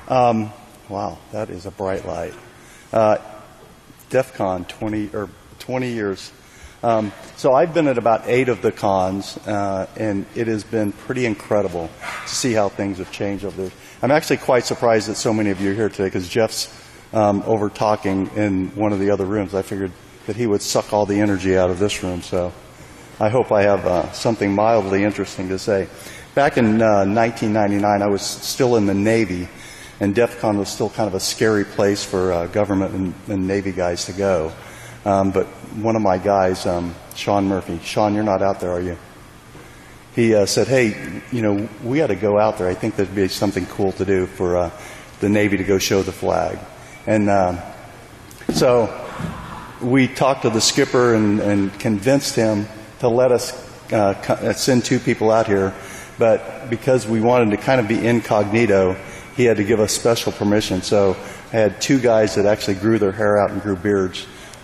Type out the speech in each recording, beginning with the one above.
Wow, that is a bright light. DEF CON, 20 years. So I've been at about 8 of the cons, and it has been pretty incredible to see how things have changed over there. I'm actually quite surprised that so many of you are here today, because Jeff's over talking in one of the other rooms. I figured that he would suck all the energy out of this room, so I hope I have something mildly interesting to say. Back in 1999, I was still in the Navy, and DEF CON was still kind of a scary place for government and Navy guys to go. But one of my guys, Sean Murphy, Sean, you're not out there, are you? He said, hey, we got to go out there. I think there'd be something cool to do for the Navy to go show the flag. And so we talked to the skipper and convinced him to let us send 2 people out here. But because we wanted to kind of be incognito, he had to give us special permission. So I had 2 guys that actually grew their hair out and grew beards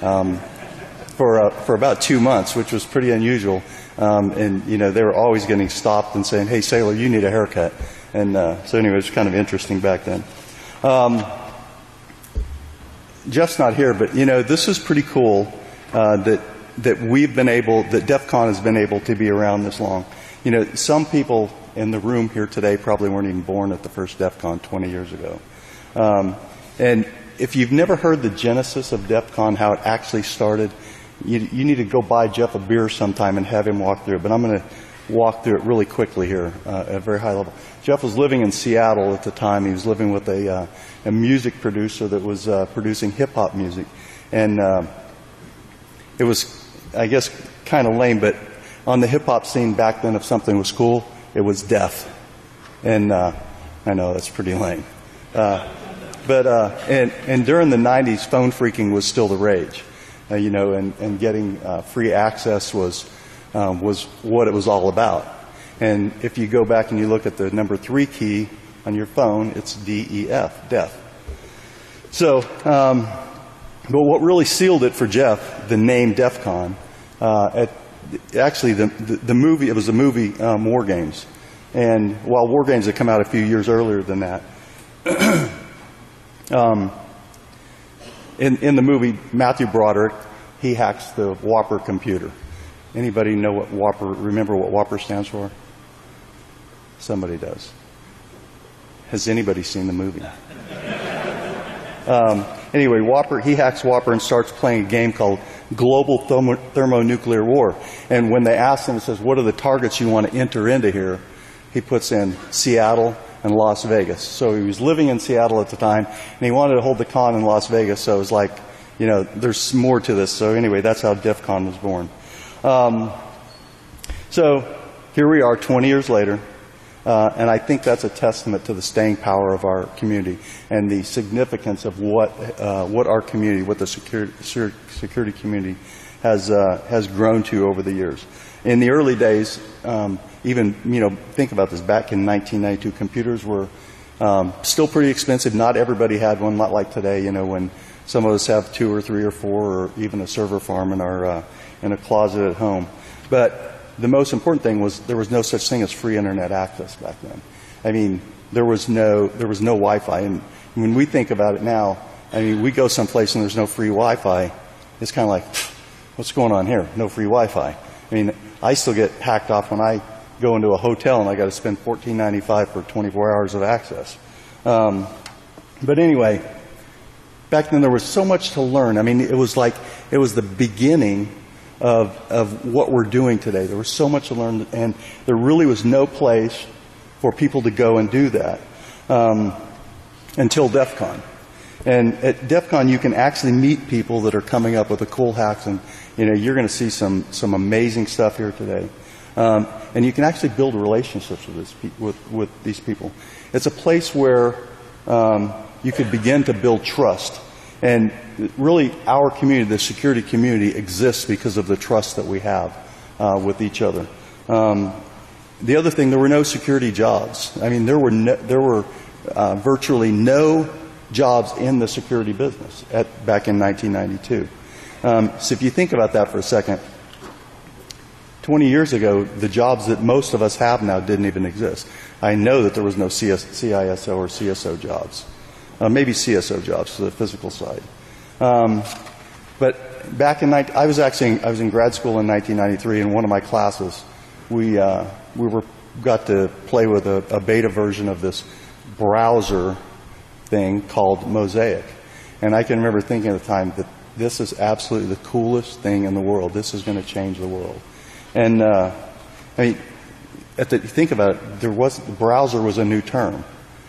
for about 2 months, which was pretty unusual. And they were always getting stopped and saying, "Hey, sailor, you need a haircut." And so anyway, it was kind of interesting back then. Jeff's not here, but this is pretty cool that we've been able, that DEF CON has been able to be around this long. Some people in the room here today probably weren't even born at the first DEF CON 20 years ago. And if you've never heard the genesis of DEF CON, how it actually started, you need to go buy Jeff a beer sometime and have him walk through it. But I'm going to walk through it really quickly here at a very high level. Jeff was living in Seattle at the time. He was living with a music producer that was producing hip-hop music. And it was, I guess, kind of lame, but on the hip-hop scene back then, if something was cool, it was deaf. And I know that's pretty lame. And during the 90s, phone freaking was still the rage. And getting free access was what it was all about. And if you go back and you look at the number 3 key on your phone, it's DEF, deaf. So, but what really sealed it for Jeff, the name DEF CON, actually the movie, it was the movie War Games. And while War Games had come out a few years earlier than that, in the movie, Matthew Broderick, he hacks the Whopper computer. Anybody know what Whopper, remember what Whopper stands for? Somebody does. Has anybody seen the movie? Anyway, Whopper, he hacks Whopper and starts playing a game called Global Thermonuclear War. And when they ask him, it says, what are the targets you want to enter into here? He puts in Seattle and Las Vegas. So he was living in Seattle at the time, and he wanted to hold the con in Las Vegas. So it was like, there's more to this. So anyway, that's how DEF CON was born. So here we are 20 years later, and I think that's a testament to the staying power of our community and the significance of what our community, what the security community has grown to over the years. In the early days, even, think about this, back in 1992, computers were still pretty expensive. Not everybody had one, not like today, when some of us have 2 or 3 or 4 or even a server farm in our in a closet at home. But the most important thing was there was no such thing as free internet access back then. I mean, there was no Wi-Fi. And when we think about it now, I mean, we go someplace and there's no free Wi-Fi. It's kind of like, what's going on here? No free Wi-Fi. I mean, I still get hacked off when I go into a hotel and I got to spend $14.95 for 24 hours of access. But anyway, back then there was so much to learn. I mean, it was the beginning of what we're doing today. There was so much to learn, and there really was no place for people to go and do that until DEF CON. And at DEF CON, you can actually meet people that are coming up with the cool hacks, and you're going to see some amazing stuff here today. And you can actually build relationships with these people. It's a place where you could begin to build trust. And really, our community, the security community, exists because of the trust that we have with each other. The other thing, there were no security jobs. I mean, there were virtually no jobs in the security business back in 1992. So if you think about that for a second, 20 years ago, the jobs that most of us have now didn't even exist. I know that there was no CISO or CSO jobs. Maybe CSO jobs, the physical side. But back in I was in grad school in 1993. In one of my classes, we got to play with a beta version of this browser thing called Mosaic. And I can remember thinking at the time that this is absolutely the coolest thing in the world. This is going to change the world. And I mean, think about it. The browser was a new term,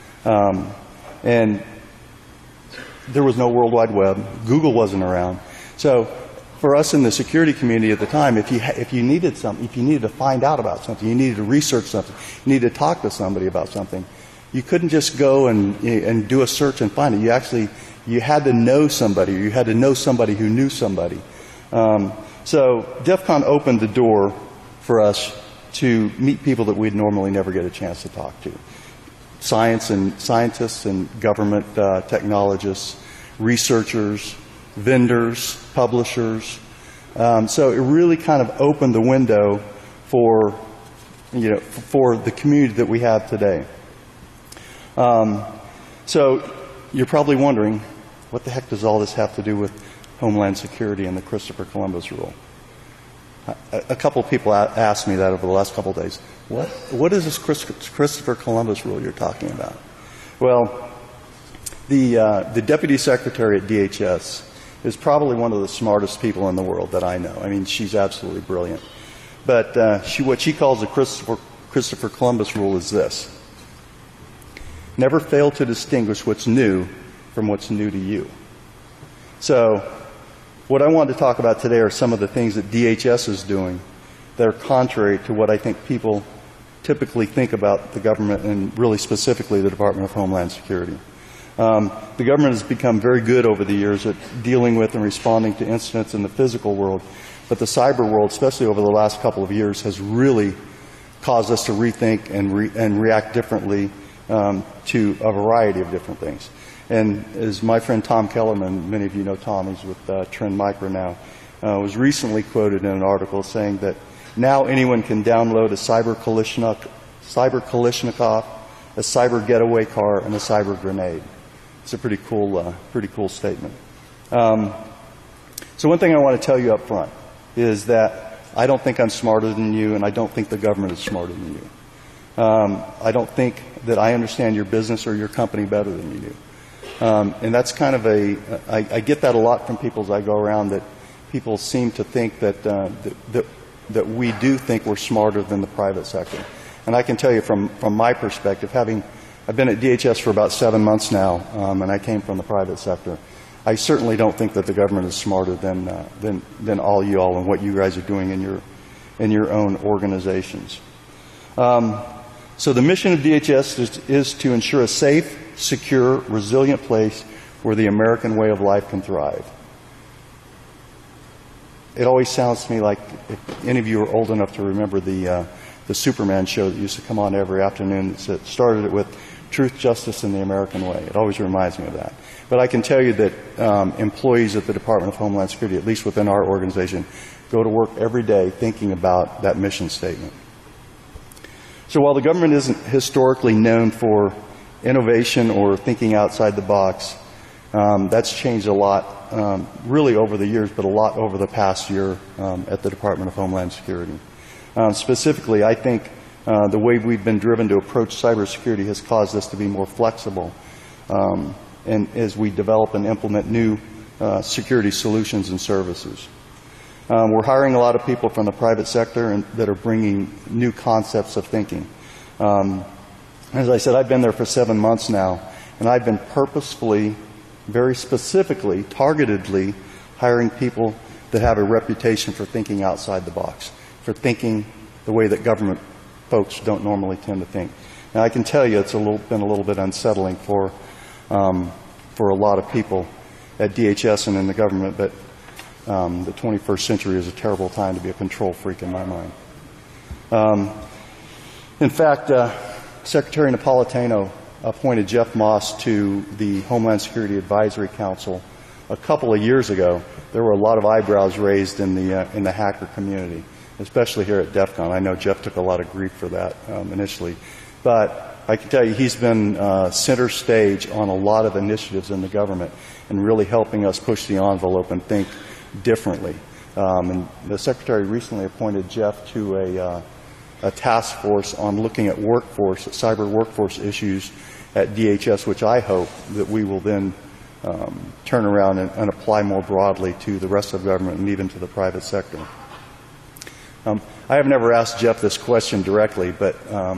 and there was no World Wide Web. Google wasn't around. So, for us in the security community at the time, if you needed something, if you needed to find out about something, you needed to research something, you needed to talk to somebody about something, you couldn't just go and do a search and find it. You had to know somebody, or you had to know somebody who knew somebody. So DEF CON opened the door for us to meet people that we'd normally never get a chance to talk to. Scientists and government technologists, researchers, vendors, publishers. So it really kind of opened the window for the community that we have today. So you're probably wondering, what the heck does all this have to do with Homeland Security and the Christopher Columbus rule? A couple of people asked me that over the last couple of days. What is this Christopher Columbus rule you're talking about? Well, the Deputy Secretary at DHS is probably one of the smartest people in the world that I know. I mean, she's absolutely brilliant. But what she calls the Christopher Columbus rule is this: never fail to distinguish what's new from what's new to you. So what I want to talk about today are some of the things that DHS is doing that are contrary to what I think people typically think about the government, and really specifically the Department of Homeland Security. The government has become very good over the years at dealing with and responding to incidents in the physical world, but the cyber world, especially over the last couple of years, has really caused us to rethink and react differently to a variety of different things. And as my friend Tom Kellerman, many of you know Tom, he's with Trend Micro now, was recently quoted in an article saying that now anyone can download a cyber Kalashnikov, a cyber getaway car, and a cyber grenade. It's a pretty cool statement. So one thing I want to tell you up front is that I don't think I'm smarter than you, and I don't think the government is smarter than you. I don't think that I understand your business or your company better than you do. And that's kind of I get that a lot from people as I go around, that people seem to think that we do think we're smarter than the private sector. And I can tell you from my perspective, I've been at DHS for about 7 months now, and I came from the private sector. I certainly don't think that the government is smarter than all you all and what you guys are doing in your own organizations. So the mission of DHS is to ensure a safe, secure, resilient place where the American way of life can thrive. It always sounds to me like, if any of you are old enough to remember the Superman show that used to come on every afternoon, that started it with truth, justice, and the American way. It always reminds me of that. But I can tell you that employees at the Department of Homeland Security, at least within our organization, go to work every day thinking about that mission statement. So while the government isn't historically known for innovation or thinking outside the box, that's changed a lot, really over the years, but a lot over the past year at the Department of Homeland Security. Specifically, I think the way we've been driven to approach cybersecurity has caused us to be more flexible, and as we develop and implement new security solutions and services. We're hiring a lot of people from the private sector that are bringing new concepts of thinking. As I said, I've been there for 7 months now, and I've been purposefully, very specifically, targetedly hiring people that have a reputation for thinking outside the box, for thinking the way that government folks don't normally tend to think. Now, I can tell you it's been a little bit unsettling for a lot of people at DHS and in the government, but the 21st century is a terrible time to be a control freak in my mind. In fact, Secretary Napolitano appointed Jeff Moss to the Homeland Security Advisory Council a couple of years ago. There were a lot of eyebrows raised in the hacker community. especially here at DEF CON. I know Jeff took a lot of grief for that initially, but I can tell you he's been center stage on a lot of initiatives in the government and really helping us push the envelope and think differently. And the Secretary recently appointed Jeff to a task force on looking at workforce, cyber workforce issues at DHS, which I hope that we will then turn around and apply more broadly to the rest of government and even to the private sector. I have never asked Jeff this question directly, but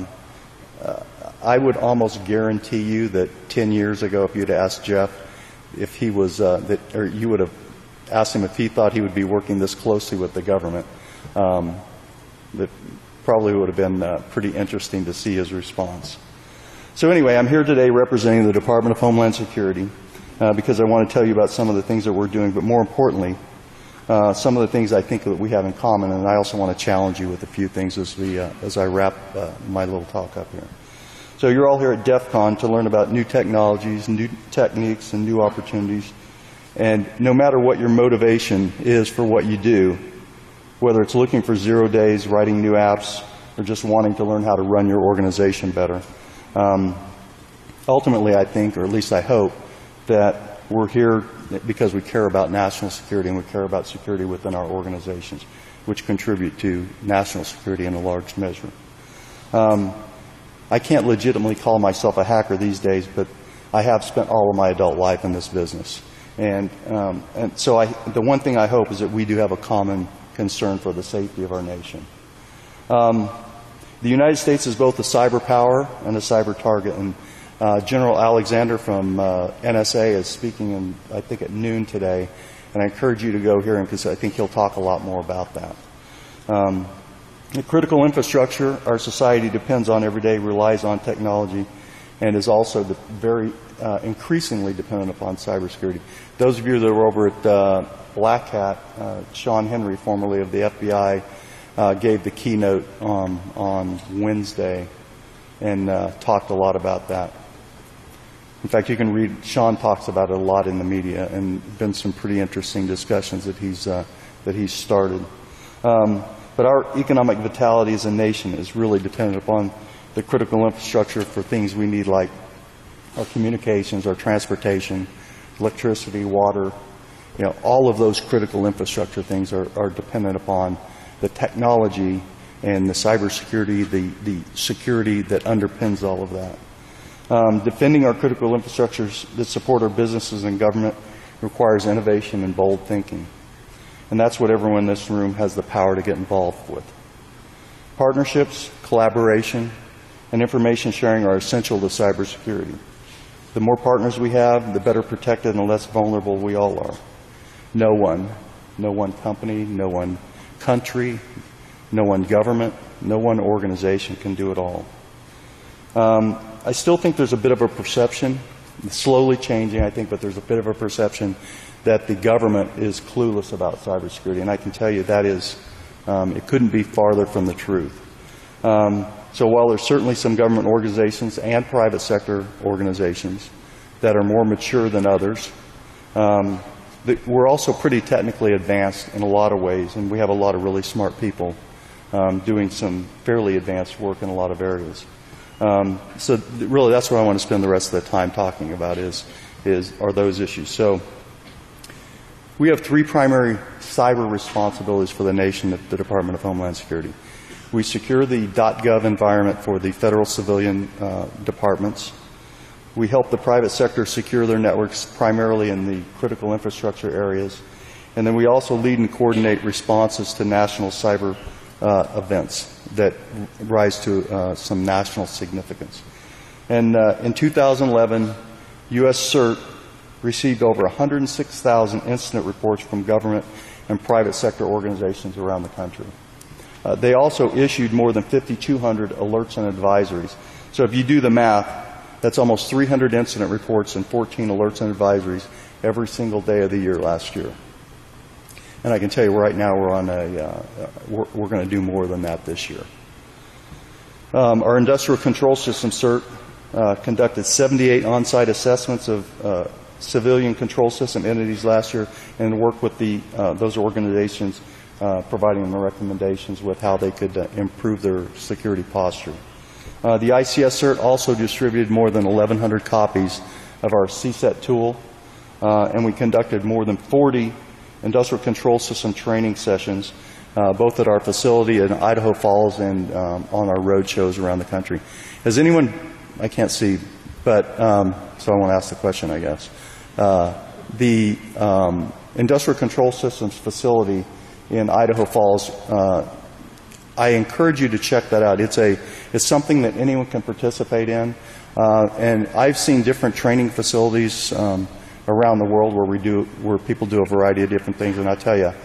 I would almost guarantee you that 10 years ago, if you'd asked Jeff if he was, or you would have asked him if he thought he would be working this closely with the government, that probably would have been pretty interesting to see his response. So anyway, I'm here today representing the Department of Homeland Security because I want to tell you about some of the things that we're doing, but more importantly, some of the things I think that we have in common, and I also want to challenge you with a few things as I wrap my little talk up here. So you're all here at DEF CON to learn about new technologies, new techniques, and new opportunities. And no matter what your motivation is for what you do, whether it's looking for 0 days, writing new apps, or just wanting to learn how to run your organization better, ultimately I think, or at least I hope, that we're here because we care about national security and we care about security within our organizations, which contribute to national security in a large measure. I can't legitimately call myself a hacker these days, but I have spent all of my adult life in this business. And so the one thing I hope is that we do have a common concern for the safety of our nation. The United States is both a cyber power and a cyber target. And General Alexander from NSA is speaking, I think, at noon today. And I encourage you to go hear him because I think he'll talk a lot more about that. The critical infrastructure our society depends on every day relies on technology and is also very increasingly dependent upon cybersecurity. Those of you that were over at Black Hat, Sean Henry, formerly of the FBI, gave the keynote on Wednesday and talked a lot about that. In fact, you can read, Sean talks about it a lot in the media, and been some pretty interesting discussions that he's started. But our economic vitality as a nation is really dependent upon the critical infrastructure for things we need, like our communications, our transportation, electricity, water. You know, all of those critical infrastructure things are dependent upon the technology and the cybersecurity, the security that underpins all of that. Defending our critical infrastructures that support our businesses and government requires innovation and bold thinking. And that's what everyone in this room has the power to get involved with. Partnerships, collaboration, and information sharing are essential to cybersecurity. The more partners we have, the better protected and less vulnerable we all are. No one company, no one country, no one government, no one organization can do it all. I still think there's a bit of a perception, slowly changing I think, but there's a bit of a perception that the government is clueless about cybersecurity, and I can tell you that is, it couldn't be farther from the truth. So while there's certainly some government organizations and private sector organizations that are more mature than others, we're also pretty technically advanced in a lot of ways, and we have a lot of really smart people doing some fairly advanced work in a lot of areas. So really that's what I want to spend the rest of the time talking about are those issues. So we have three primary cyber responsibilities for the nation at the Department of Homeland Security. We secure the .gov environment for the federal civilian departments. We help the private sector secure their networks primarily in the critical infrastructure areas. And then we also lead and coordinate responses to national cyber events that rise to some national significance. And in 2011, U.S. CERT received over 106,000 incident reports from government and private sector organizations around the country. They also issued more than 5,200 alerts and advisories. So if you do the math, that's almost 300 incident reports and 14 alerts and advisories every single day of the year last year. And I can tell you right now we're on we're going to do more than that this year. Our Industrial Control System CERT conducted 78 on-site assessments of civilian control system entities last year and worked with those organizations providing them recommendations with how they could improve their security posture. The ICS CERT also distributed more than 1,100 copies of our CSET tool, and we conducted more than 40 industrial control system training sessions, both at our facility in Idaho Falls and on our road shows around the country. Has anyone, I can't see, but so I won't ask the question, I guess. The Industrial Control Systems facility in Idaho Falls, I encourage you to check that out. It's something that anyone can participate in, and I've seen different training facilities around the world where people do a variety of different things, and I tell you,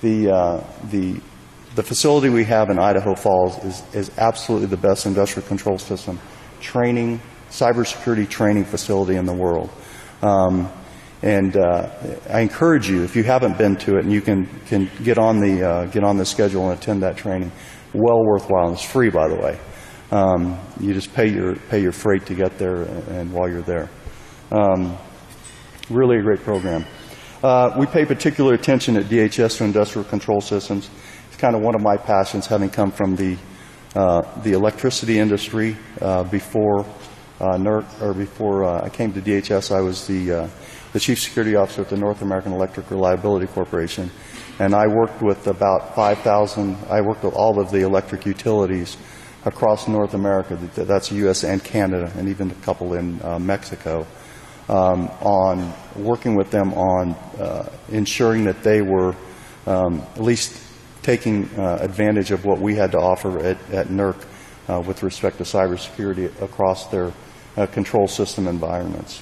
the facility we have in Idaho Falls is absolutely the best industrial control system training, cybersecurity training facility in the world. And I encourage you, if you haven't been to it, and you can get on the schedule and attend that training, well worthwhile. And it's free, by the way. You just pay your freight to get there, and while you're there, really a great program. We pay particular attention at DHS to industrial control systems. It's kind of one of my passions, having come from the electricity industry. Before NERC, or before I came to DHS, I was the Chief Security Officer at the North American Electric Reliability Corporation, and I worked with about 5,000. I worked with all of the electric utilities across North America. That's U.S. and Canada, and even a couple in Mexico. On working with them on ensuring that they were at least taking advantage of what we had to offer at NERC with respect to cybersecurity across their control system environments.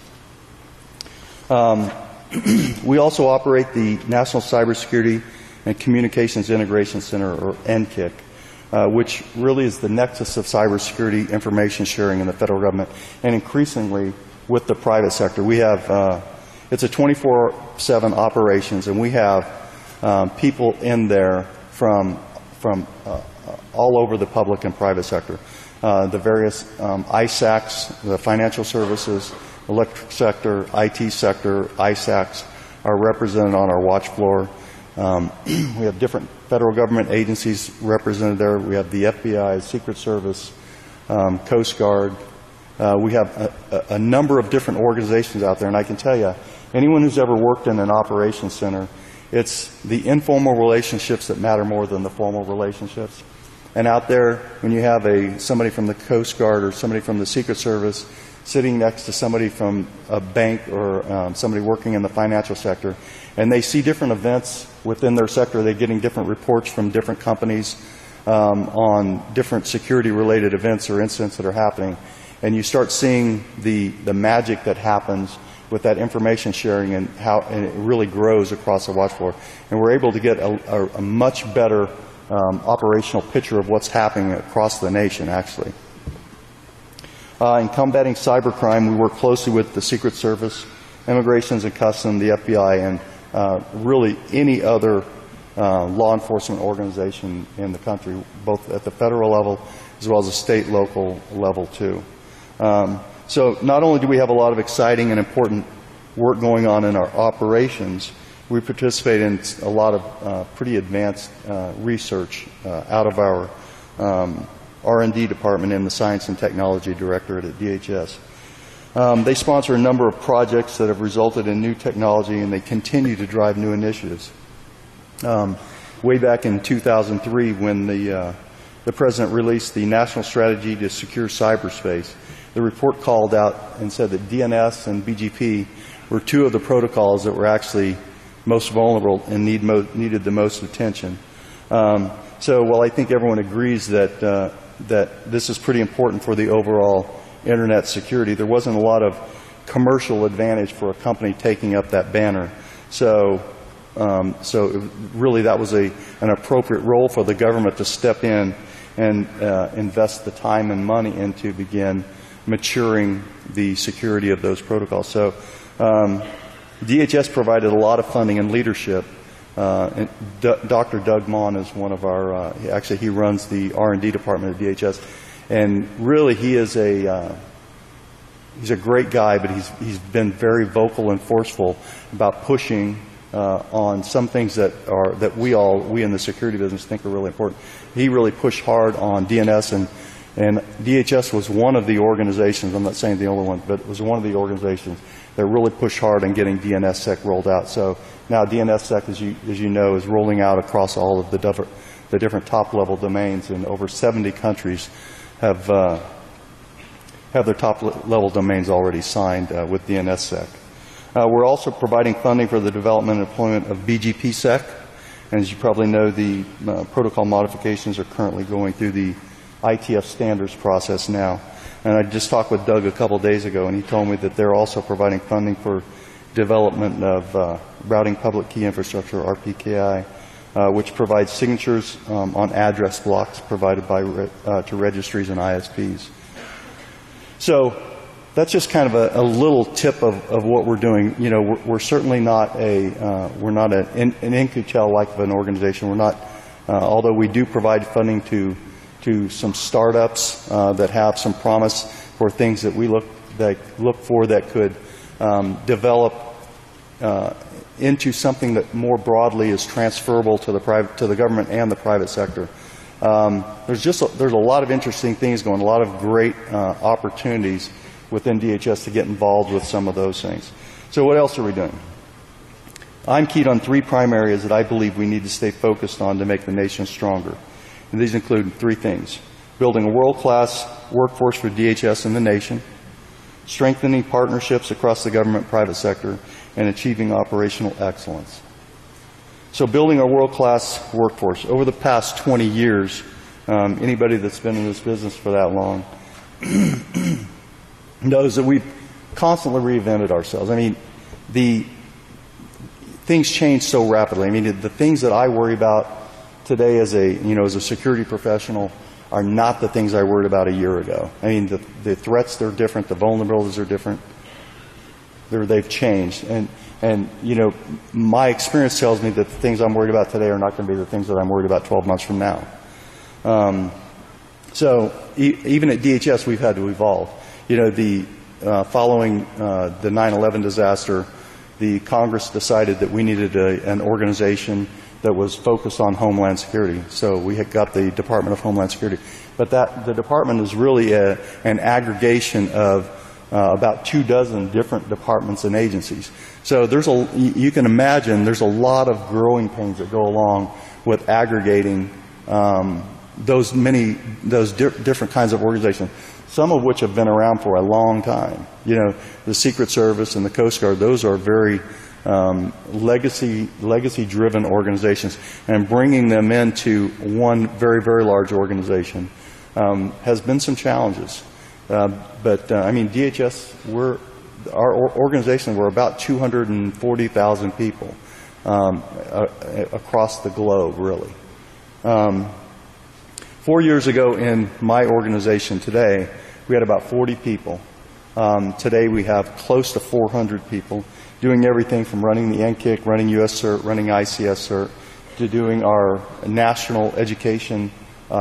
We also operate the National Cybersecurity and Communications Integration Center, or NCIC, which really is the nexus of cybersecurity information sharing in the federal government, and increasingly with the private sector. We have, it's a 24/7 operations, and we have people in there from all over the public and private sector. The various ISACs, the financial services, electric sector, IT sector, ISACs are represented on our watch floor. We have different federal government agencies represented there. We have the FBI, Secret Service, Coast Guard. We have a number of different organizations out there, and I can tell you, anyone who's ever worked in an operations center, it's the informal relationships that matter more than the formal relationships. And out there, when you have somebody from the Coast Guard or somebody from the Secret Service sitting next to somebody from a bank or somebody working in the financial sector, and they see different events within their sector, they're getting different reports from different companies on different security-related events or incidents that are happening, and you start seeing the magic that happens with that information sharing and how it really grows across the watch floor. And we're able to get a much better operational picture of what's happening across the nation, actually. In combating cybercrime, we work closely with the Secret Service, Immigrations and Customs, the FBI, and really any other law enforcement organization in the country, both at the federal level as well as the state, local level, too. So not only do we have a lot of exciting and important work going on in our operations, we participate in a lot of pretty advanced research out of our R&D department in the Science and Technology Directorate at DHS. They sponsor a number of projects that have resulted in new technology, and they continue to drive new initiatives. Way back in 2003, when the President released the National Strategy to Secure Cyberspace, the report called out and said that DNS and BGP were two of the protocols that were actually most vulnerable and needed the most attention. So while I think everyone agrees that this is pretty important for the overall Internet security, there wasn't a lot of commercial advantage for a company taking up that banner. So really that was an appropriate role for the government to step in and invest the time and money into begin maturing the security of those protocols. So DHS provided a lot of funding and leadership. And Dr. Doug Mon is one of our, actually he runs the R&D department at DHS, and really he is he's a great guy, but he's been very vocal and forceful about pushing on some things that we in the security business think are really important. He really pushed hard on DNS, and DHS was one of the organizations, I'm not saying the only one, but it was one of the organizations that really pushed hard on getting DNSSEC rolled out. So now DNSSEC, as you know, is rolling out across all of the different top-level domains, and over 70 countries have their top-level domains already signed with DNSSEC. We're also providing funding for the development and deployment of BGPSEC. And as you probably know, the protocol modifications are currently going through the ITF standards process now. And I just talked with Doug a couple days ago, and he told me that they're also providing funding for development of routing public key infrastructure, RPKI, which provides signatures on address blocks provided to registries and ISPs. So that's just kind of a little tip of what we're doing. You know, we're certainly not we're not an In-Q-Tel like of an organization. We're not, although we do provide funding to some startups that have some promise for things that we look for that could develop into something that more broadly is transferable to the government and the private sector. There's a lot of interesting things going, a lot of great opportunities within DHS to get involved with some of those things. So what else are we doing? I'm keyed on 3 prime areas that I believe we need to stay focused on to make the nation stronger. And these include 3 things: building a world-class workforce for DHS and the nation, strengthening partnerships across the government and private sector, and achieving operational excellence. So building a world-class workforce. Over the past 20 years, anybody that's been in this business for that long knows that we've constantly reinvented ourselves. I mean, things change so rapidly. I mean, the things that I worry about today as a security professional are not the things I worried about a year ago. I mean, the threats, they're different, the vulnerabilities are different. They've changed. And you know, my experience tells me that the things I'm worried about today are not going to be the things that I'm worried about 12 months from now. So even at DHS, we've had to evolve. You know, following the 9/11 disaster, the Congress decided that we needed an organization that was focused on Homeland Security. So we had got the Department of Homeland Security. But the department is really an aggregation of about 24 different departments and agencies. So you can imagine there's a lot of growing pains that go along with aggregating those different kinds of organizations, some of which have been around for a long time. You know, the Secret Service and the Coast Guard, those are very legacy-driven organizations, and bringing them into one very, very large organization has been some challenges. But I mean, DHS, our organization, we're about 240,000 people across the globe, really. 4 years ago in my organization today, we had about 40 people. Today we have close to 400 people doing everything from running the NCIC, running US CERT, running ICS CERT, to doing our national education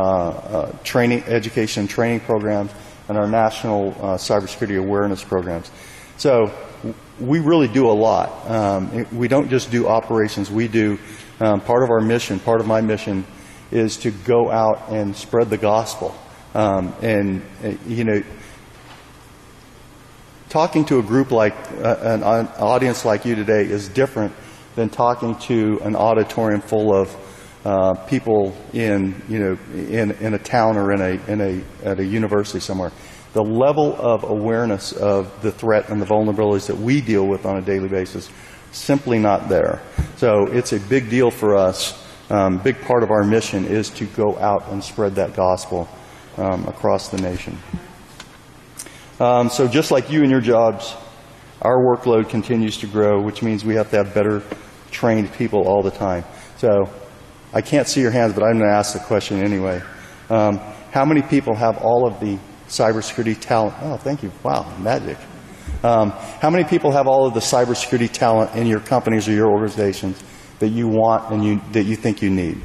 training programs and our national cybersecurity awareness programs. So we really do a lot. We don't just do operations. We do part of our mission, part of my mission is to go out and spread the gospel. You know, talking to a group like an audience like you today is different than talking to an auditorium full of people in a town or at a university somewhere. The level of awareness of the threat and the vulnerabilities that we deal with on a daily basis, simply not there. So it's a big deal for us. Big part of our mission is to go out and spread that gospel across the nation. So just like you and your jobs, our workload continues to grow, which means we have to have better trained people all the time. So I can't see your hands, but I'm going to ask the question anyway. How many people have all of the cybersecurity talent? Oh, thank you. Wow, magic. How many people have all of the cybersecurity talent in your companies or your organizations that you want and that you think you need?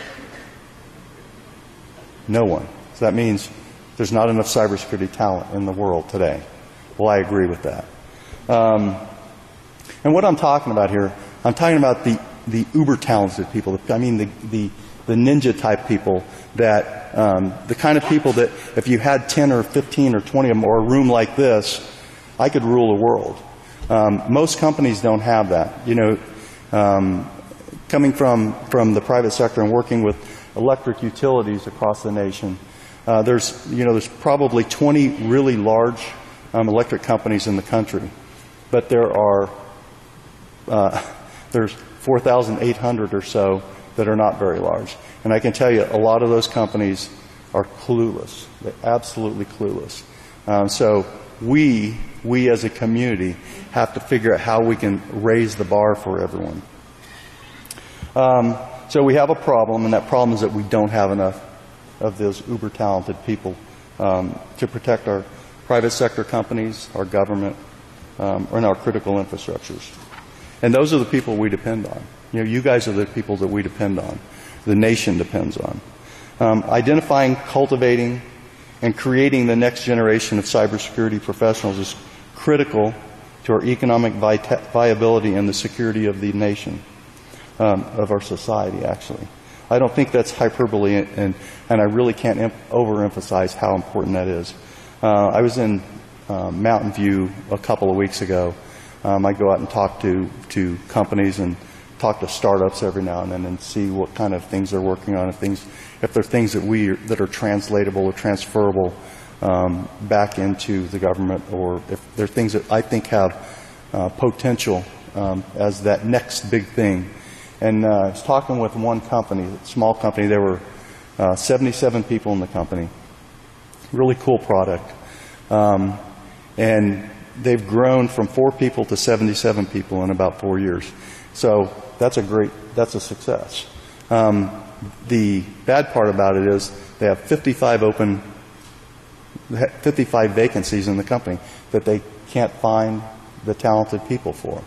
No one. So that means there's not enough cybersecurity talent in the world today. Well, I agree with that. And what I'm talking about here, I'm talking about the uber talented people. I mean the ninja type people that the kind of people that if you had 10 or 15 or 20 of them or a room like this, I could rule the world. Most companies don't have that. You know, coming from the private sector and working with electric utilities across the nation, there's probably 20 really large electric companies in the country, but there's 4,800 or so that are not very large. And I can tell you, a lot of those companies are clueless. They're absolutely clueless. So we as a community have to figure out how we can raise the bar for everyone. So we have a problem, and that problem is that we don't have enough of those uber talented people to protect our private sector companies, our government, and our critical infrastructures. And those are the people we depend on. You know, you guys are the people that we depend on. The nation depends on. Identifying, cultivating, and creating the next generation of cybersecurity professionals is critical to our economic viability and the security of the nation, of our society, actually. I don't think that's hyperbole, and I really can't overemphasize how important that is. I was in Mountain View a couple of weeks ago. I go out and talk to companies and talk to startups every now and then and see what kind of things they're working on, if there are things that are translatable or transferable back into the government, or if there are things that I think have potential as that next big thing. And I was talking with one company, a small company. There were 77 people in the company. Really cool product. And they've grown from 4 people to 77 people in about 4 years. So that's a success. The bad part about it is they have 55 vacancies in the company that they can't find the talented people for.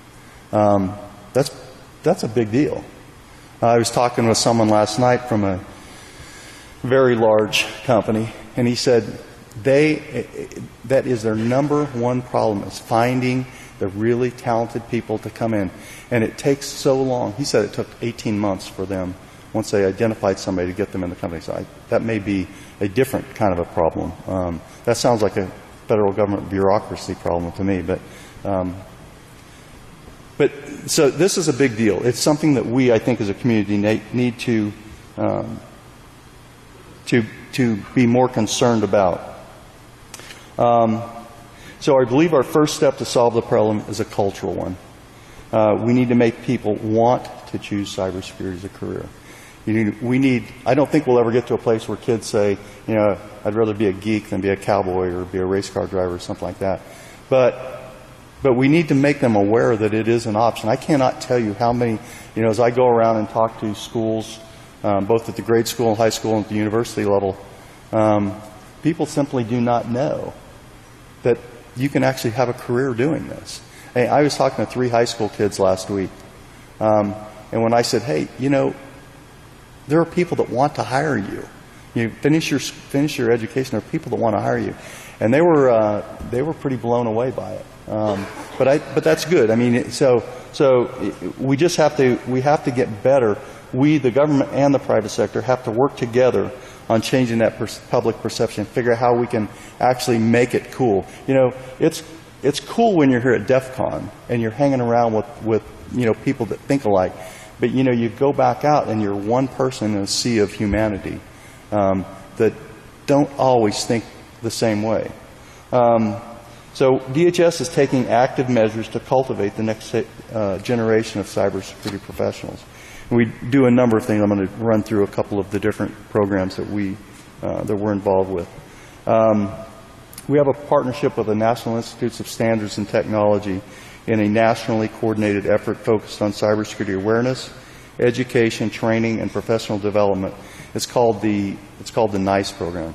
That's a big deal. I was talking with someone last night from a very large company, and he said that is their number one problem, is finding the really talented people to come in. And it takes so long. He said it took 18 months for them, once they identified somebody, to get them in the company. So that may be a different kind of a problem. That sounds like a federal government bureaucracy problem to me. But so this is a big deal. It's something that we, I think, as a community need to be more concerned about. So I believe our first step to solve the problem is a cultural one. We need to make people want to choose cybersecurity as a career. I don't think we'll ever get to a place where kids say, you know, I'd rather be a geek than be a cowboy or be a race car driver or something like that. But we need to make them aware that it is an option. I cannot tell you how many, you know, as I go around and talk to schools, both at the grade school and high school and at the university level, people simply do not know that you can actually have a career doing this. Hey, I was talking to 3 high school kids last week, and when I said, hey, you know, there are people that want to hire you. You finish your education, there are people that want to hire you. And they were pretty blown away by it. But that's good. I mean, so we just have to get better. We, the government and the private sector, have to work together on changing that public perception, figure out how we can actually make it cool. You know, it's cool when you're here at DEF CON and you're hanging around with you know, people that think alike. But you know, you go back out and you're one person in a sea of humanity that don't always think the same way. So DHS is taking active measures to cultivate the next generation of cybersecurity professionals. And we do a number of things. I'm going to run through a couple of the different programs that we're involved with. We have a partnership with the National Institutes of Standards and Technology in a nationally coordinated effort focused on cybersecurity awareness, education, training, and professional development. It's called the NICE program.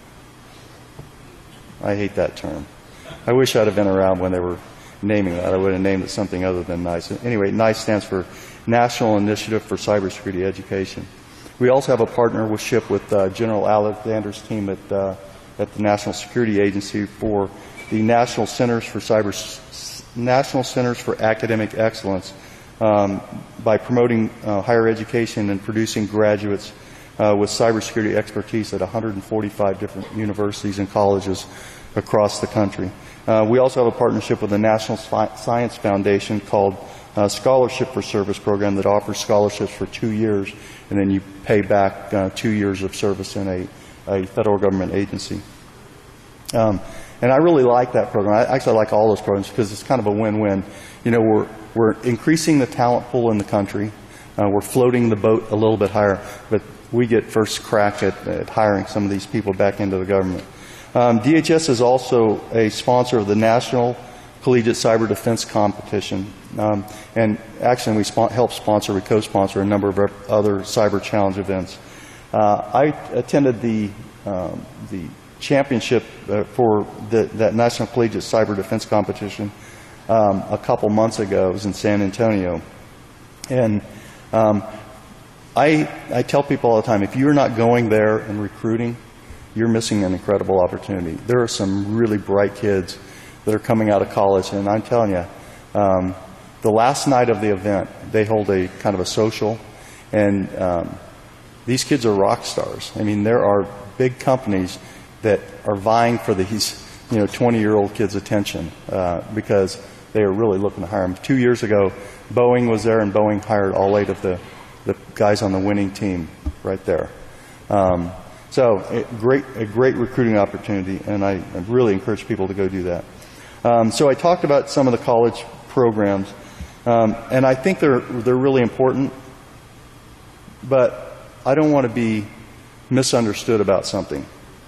I hate that term. I wish I'd have been around when they were naming that. I would have named it something other than NICE. Anyway, NICE stands for National Initiative for Cybersecurity Education. We also have a partnership with General Alexander's team at the National Security Agency for the National Centers for Academic Excellence by promoting higher education and producing graduates with cybersecurity expertise at 145 different universities and colleges across the country. We also have a partnership with the National Science Foundation called Scholarship for Service program that offers scholarships for 2 years, and then you pay back 2 years of service in a federal government agency. And I really like that program. I actually like all those programs because it's kind of a win-win. You know, we're increasing the talent pool in the country. We're floating the boat a little bit higher, but we get first crack at hiring some of these people back into the government. DHS is also a sponsor of the National Collegiate Cyber Defense Competition. And actually we help sponsor, we co-sponsor a number of other cyber challenge events. I attended the championship for that National Collegiate Cyber Defense Competition a couple months ago. It was in San Antonio. And I tell people all the time, if you're not going there and recruiting, you're missing an incredible opportunity. There are some really bright kids that are coming out of college, and I'm telling you, the last night of the event, they hold a kind of a social, and these kids are rock stars. I mean, there are big companies that are vying for these, 20-year-old kids' attention because they are really looking to hire them. 2 years ago, Boeing was there, and Boeing hired all 8 of the guys on the winning team right there. So a great recruiting opportunity, and I really encourage people to go do that. So I talked about some of the college programs, and I think they're really important, but I don't want to be misunderstood about something.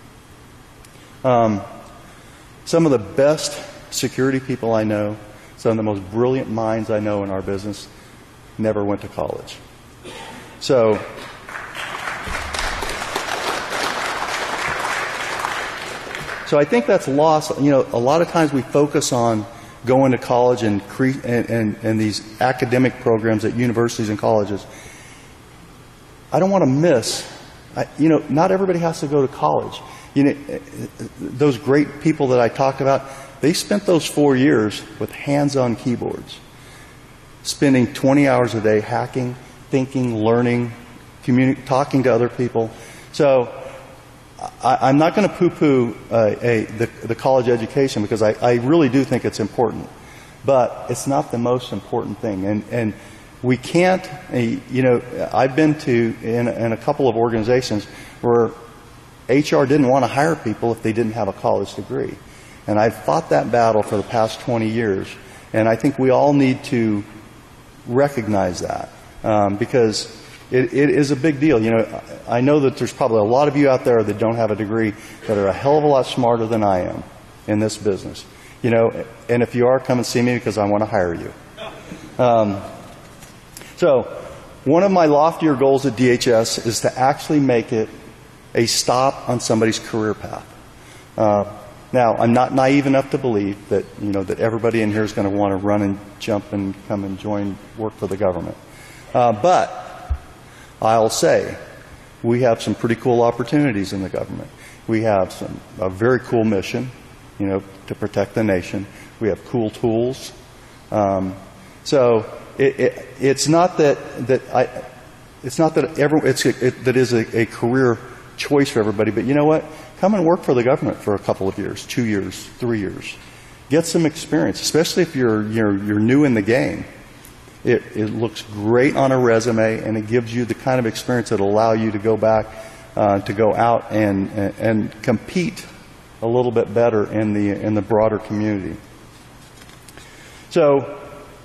Some of the best security people I know, some of the most brilliant minds I know in our business, never went to college. So I think that's lost. A lot of times we focus on going to college and these academic programs at universities and colleges. I don't want to miss, not everybody has to go to college. Those great people that I talked about, they spent those 4 years with hands-on keyboards, spending 20 hours a day hacking, thinking, learning, talking to other people. So I'm not going to poo-poo the college education because I really do think it's important. But it's not the most important thing. And we can't, I've been in a couple of organizations where HR didn't want to hire people if they didn't have a college degree. And I've fought that battle for the past 20 years. And I think we all need to recognize that because it is a big deal. I know that there's probably a lot of you out there that don't have a degree that are a hell of a lot smarter than I am in this business. And if you are, come and see me because I want to hire you. So one of my loftier goals at DHS is to actually make it a stop on somebody's career path. Now, I'm not naive enough to believe that, that everybody in here is going to want to run and jump and come and work for the government. But I'll say we have some pretty cool opportunities in the government. We have a very cool mission, to protect the nation. We have cool tools. So it's not that that is a career choice for everybody. But you know what? Come and work for the government for a couple of years, 2 years, 3 years. Get some experience, especially if you're new in the game. It looks great on a resume, and it gives you the kind of experience that will allow you to go back, to go out and compete a little bit better in the broader community. So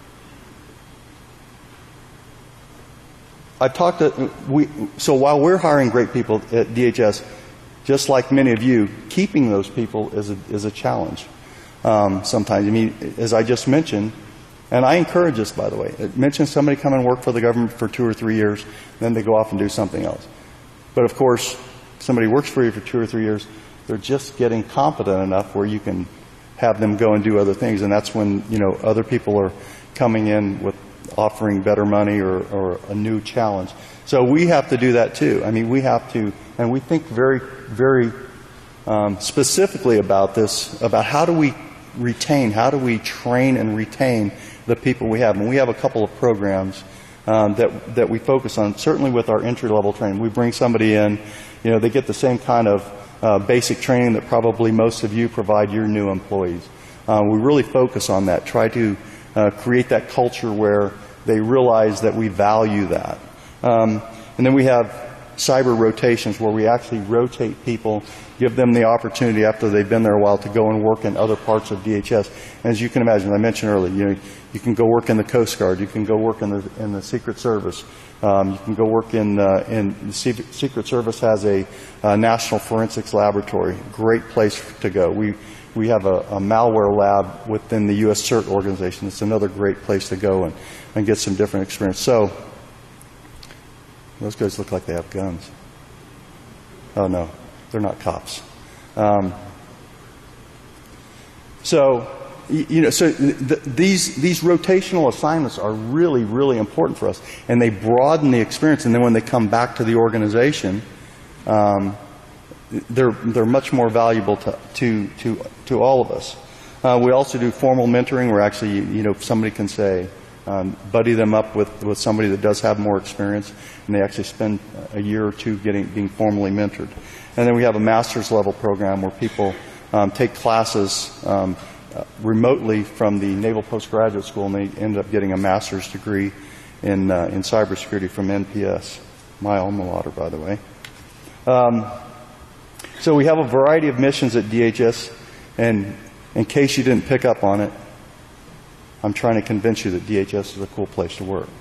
so while we're hiring great people at DHS, just like many of you, keeping those people is a challenge. Sometimes, as I just mentioned. And I encourage this, by the way. Mention somebody come and work for the government for 2 or 3 years, then they go off and do something else. But of course, somebody works for you for 2 or 3 years, they're just getting competent enough where you can have them go and do other things. And that's when, other people are coming in with offering better money or a new challenge. So we have to do that too. We have to, and we think very, very specifically about this, about how do retain, how do we train and retain the people we have? And we have a couple of programs that we focus on, certainly with our entry-level training. We bring somebody in, they get the same kind of basic training that probably most of you provide your new employees. We really focus on that, try to create that culture where they realize that we value that. And then we have cyber rotations where we actually rotate people, give them the opportunity after they've been there a while to go and work in other parts of DHS. And as you can imagine, I mentioned earlier, you can go work in the Coast Guard, you can go work in the Secret Service, you can go work in the Secret Service has a National Forensics Laboratory, great place to go. We have a malware lab within the U.S. CERT organization. It's another great place to go and get some different experience. So, those guys look like they have guns. Oh no, they're not cops. These rotational assignments are really, really important for us, and they broaden the experience. And then when they come back to the organization, they're much more valuable to all of us. We also do formal mentoring, where actually, somebody can say, buddy them up with somebody that does have more experience, and they actually spend a year or two being formally mentored. And then we have a master's level program where people take classes remotely from the Naval Postgraduate School, and they end up getting a master's degree in cybersecurity from NPS, my alma mater, by the way. So we have a variety of missions at DHS, and in case you didn't pick up on it, I'm trying to convince you that DHS is a cool place to work.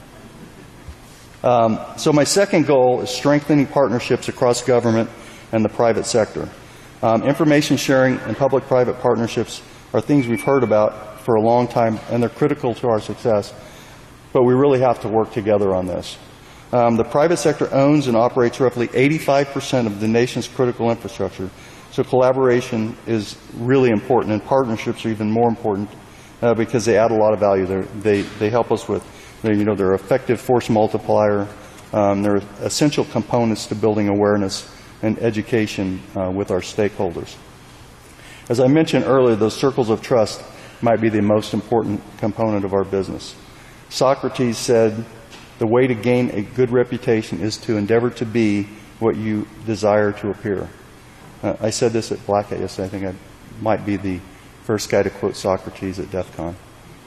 So my second goal is strengthening partnerships across government and the private sector. Information sharing and public-private partnerships are things we've heard about for a long time, and they're critical to our success, but we really have to work together on this. The private sector owns and operates roughly 85% of the nation's critical infrastructure, so collaboration is really important, and partnerships are even more important because they add a lot of value. They help us with, they're effective force multiplier. They're essential components to building awareness and education with our stakeholders. As I mentioned earlier, those circles of trust might be the most important component of our business. Socrates said, the way to gain a good reputation is to endeavor to be what you desire to appear. I said this at Black Hat yesterday. I think I might be the first guy to quote Socrates at DEF CON.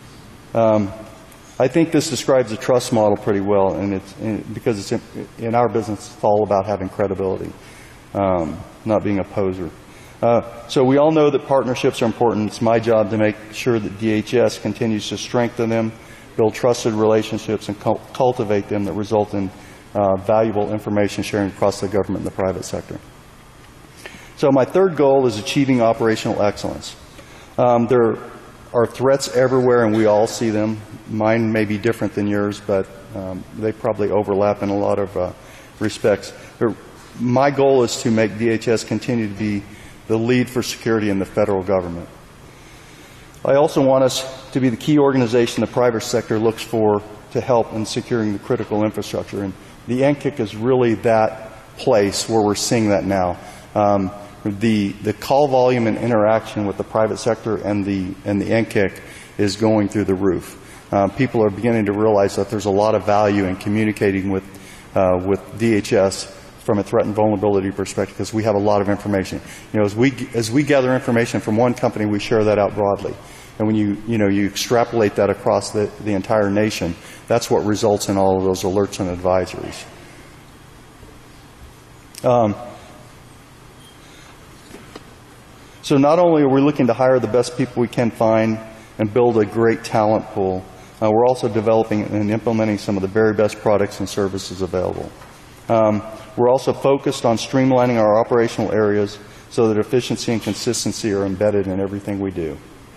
I think this describes the trust model pretty well, and because it's in our business, it's all about having credibility, not being a poser. So we all know that partnerships are important. It's my job to make sure that DHS continues to strengthen them, build trusted relationships, and cultivate them that result in valuable information sharing across the government and the private sector. So my third goal is achieving operational excellence. There are threats everywhere, and we all see them. Mine may be different than yours, but they probably overlap in a lot of respects. My goal is to make DHS continue to be the lead for security in the federal government. I also want us to be the key organization the private sector looks for to help in securing the critical infrastructure. And the NCIC is really that place where we're seeing that now. The call volume and interaction with the private sector and the NCIC is going through the roof. People are beginning to realize that there's a lot of value in communicating with DHS from a threat and vulnerability perspective, because we have a lot of information. As we gather information from one company, we share that out broadly. And when you extrapolate that across the entire nation, that's what results in all of those alerts and advisories. So not only are we looking to hire the best people we can find and build a great talent pool, we're also developing and implementing some of the very best products and services available. We're also focused on streamlining our operational areas so that efficiency and consistency are embedded in everything we do.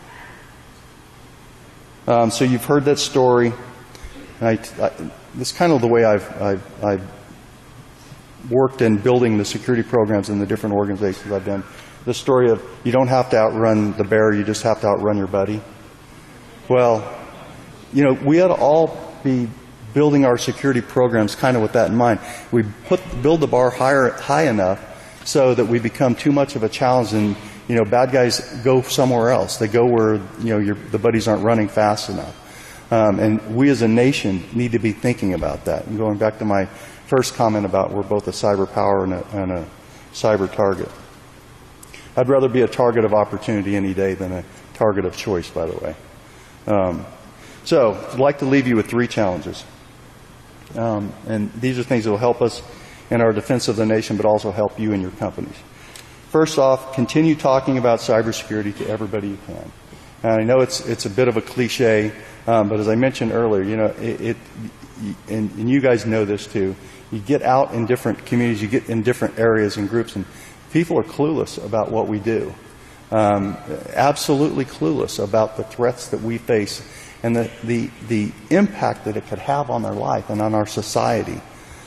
So you've heard that story. This is kind of the way I've worked in building the security programs in the different organizations I've done. The story of you don't have to outrun the bear, you just have to outrun your buddy. Well, we ought to all be building our security programs kind of with that in mind. We build the bar high enough so that we become too much of a challenge, and bad guys go somewhere else. They go where, the buddies aren't running fast enough. And we as a nation need to be thinking about that. And going back to my first comment about we're both a cyber power and a cyber target. I'd rather be a target of opportunity any day than a target of choice, by the way. So I'd like to leave you with 3 challenges. And these are things that will help us in our defense of the nation, but also help you and your companies. First off, continue talking about cybersecurity to everybody you can. And I know it's a bit of a cliche, but as I mentioned earlier, and you guys know this too, you get out in different communities, you get in different areas and groups, and people are clueless about what we do. Absolutely clueless about the threats that we face and the impact that it could have on their life and on our society.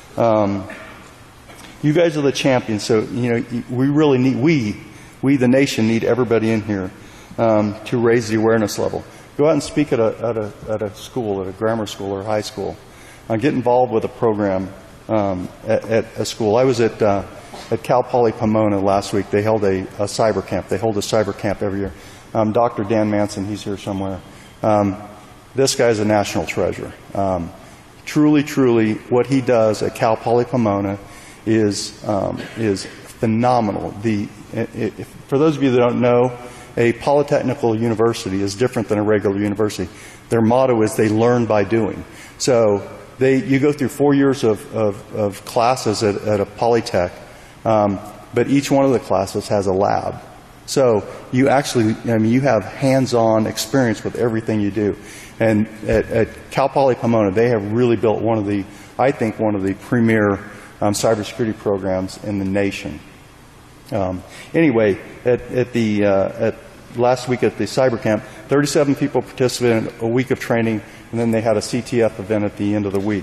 You guys are the champions, so we really need, we the nation need everybody in here to raise the awareness level. Go out and speak at a school, at a grammar school or high school. Get involved with a program at a school. I was at Cal Poly Pomona last week. They held a cyber camp. They hold a cyber camp every year. Dr. Dan Manson, he's here somewhere. This guy's a national treasure. Truly, what he does at Cal Poly Pomona is phenomenal. For those of you that don't know, a polytechnical university is different than a regular university. Their motto is they learn by doing. So you go through 4 years of classes at a polytech, but each one of the classes has a lab. So you actually, you have hands-on experience with everything you do. And at Cal Poly Pomona, they have really built one of the premier cybersecurity programs in the nation. Anyway, at last week at the cyber camp, 37 people participated in a week of training, and then they had a CTF event at the end of the week.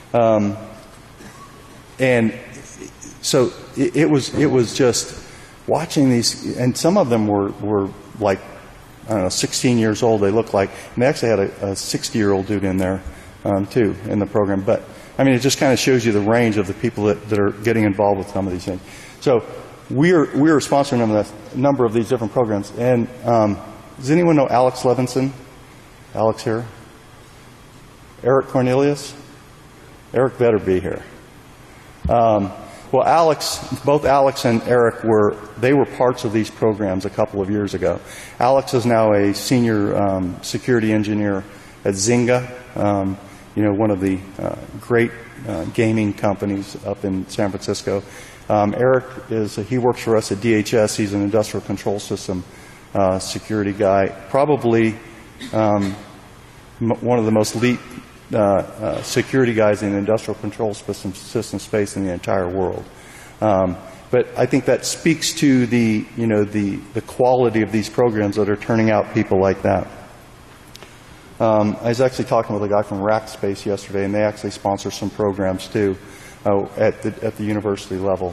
And so it was just watching these, and some of them were like, I don't know, 16 years old they looked like, and they actually had a 60-year-old dude in there too in the program. But it just kind of shows you the range of the people that are getting involved with some of these things. So we're sponsoring a number of these different programs. And does anyone know Alex Levinson? Alex here? Eric Cornelius? Eric better be here. Well, both Alex and Eric were parts of these programs a couple of years ago. Alex is now a senior security engineer at Zynga, one of the great gaming companies up in San Francisco. Eric he works for us at DHS. He's an industrial control system security guy, probably one of the most elite security guys in the industrial control system space in the entire world. But I think that speaks to the quality of these programs that are turning out people like that. I was actually talking with a guy from Rackspace yesterday, and they actually sponsor some programs too at the university level,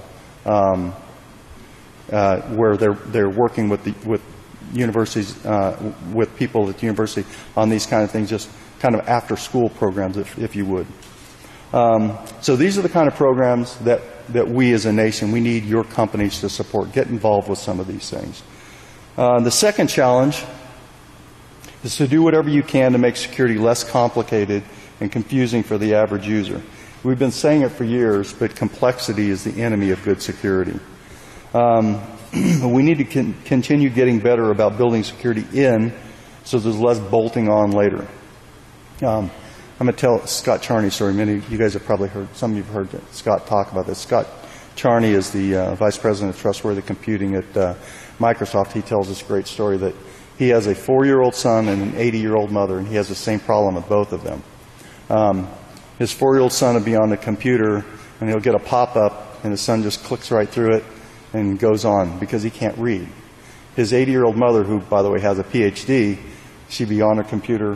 where they're working with universities, with people at the university on these kind of things, just kind of after-school programs, if you would. So these are the kind of programs that we as a nation, we need your companies to support. Get involved with some of these things. The second challenge is to do whatever you can to make security less complicated and confusing for the average user. We've been saying it for years, but complexity is the enemy of good security. We need to continue getting better about building security in so there's less bolting on later. I'm going to tell Scott Charney's story. Many of you guys have probably heard, some of you have heard Scott talk about this. Scott Charney is the Vice President of Trustworthy Computing at Microsoft. He tells this great story that he has a 4-year-old son and an 80-year-old mother, and he has the same problem with both of them. His 4-year-old son will be on the computer, and he'll get a pop-up, and his son just clicks right through it and goes on because he can't read. His 80-year-old mother, who, by the way, has a PhD, she'd be on her computer,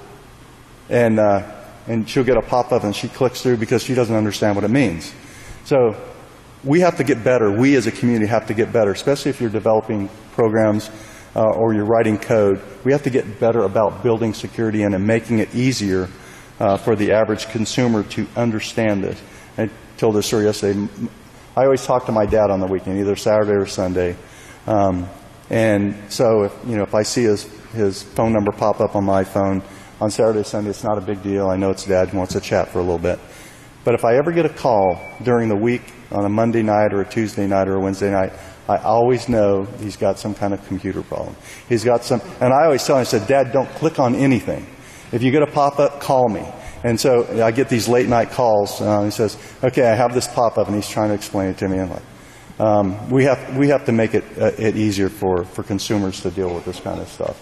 and she'll get a pop-up, and she clicks through because she doesn't understand what it means. So we have to get better. We as a community have to get better, especially if you're developing programs or you're writing code. We have to get better about building security in and making it easier for the average consumer to understand this. I told this story yesterday. I always talk to my dad on the weekend, either Saturday or Sunday. And so if I see his phone number pop up on my phone on Saturday, Sunday, it's not a big deal. I know it's Dad who wants to chat for a little bit. But if I ever get a call during the week on a Monday night or a Tuesday night or a Wednesday night, I always know he's got some kind of computer problem. He's got some, and I always tell him, I said, Dad, don't click on anything. If you get a pop-up, call me. And so I get these late-night calls. He says, okay, I have this pop-up, and he's trying to explain it to me. I'm like, we have to make it easier for consumers to deal with this kind of stuff.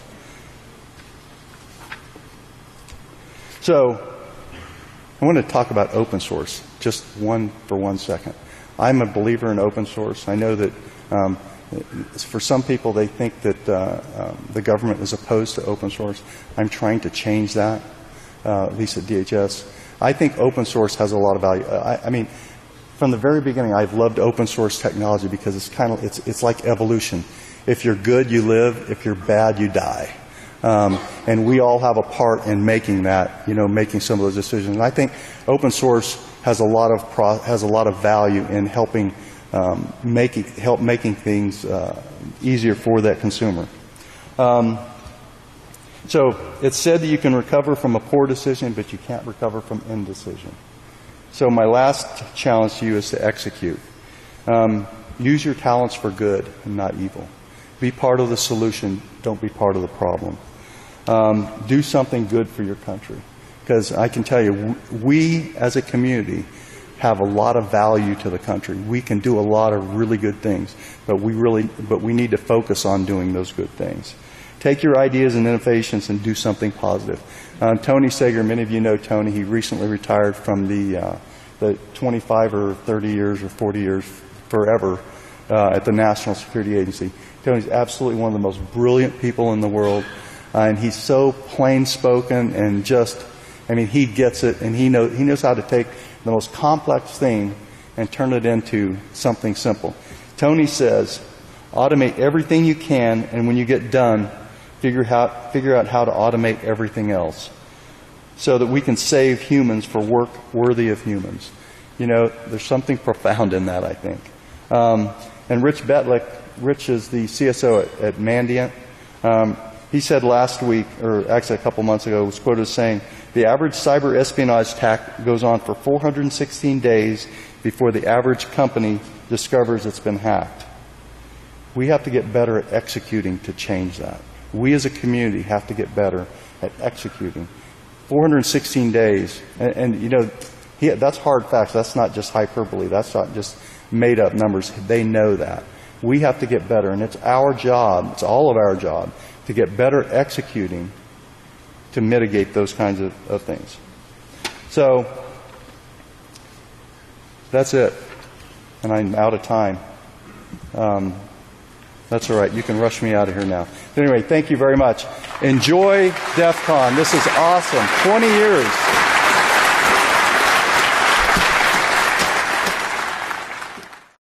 So I want to talk about open source, just for 1 second. I'm a believer in open source. I know that for some people, they think that the government is opposed to open source. I'm trying to change that, at least at DHS. I think open source has a lot of value. I mean, from the very beginning, I've loved open source technology because it's like evolution. If you're good, you live. If you're bad, you die. And we all have a part in making that, making some of those decisions. And I think open source has a lot of value in helping making things easier for that consumer. So it's said that you can recover from a poor decision, but you can't recover from indecision. So my last challenge to you is to execute. Use your talents for good and not evil. Be part of the solution. Don't be part of the problem. Do something good for your country. Because I can tell you, we as a community have a lot of value to the country. We can do a lot of really good things, but we need to focus on doing those good things. Take your ideas and innovations and do something positive. Tony Sager, many of you know Tony. He recently retired from the 25 or 30 years or 40 years forever at the National Security Agency. Tony's absolutely one of the most brilliant people in the world, and he's so plain-spoken and he gets it, and he knows how to take the most complex thing and turn it into something simple. Tony says, automate everything you can, and when you get done, figure out how to automate everything else so that we can save humans for work worthy of humans. There's something profound in that, I think. And Rich Betlick, Rich is the CSO at Mandiant. He said last week, or actually a couple months ago, was quoted as saying, the average cyber espionage attack goes on for 416 days before the average company discovers it's been hacked. We have to get better at executing to change that. We as a community have to get better at executing. 416 days, that's hard facts. That's not just hyperbole. That's not just made up numbers. They know that. We have to get better, and it's our job, it's all of our job, to get better executing to mitigate those kinds of things. So, that's it. And I'm out of time. That's all right. You can rush me out of here now. But anyway, thank you very much. Enjoy DEF CON. This is awesome. 20 years.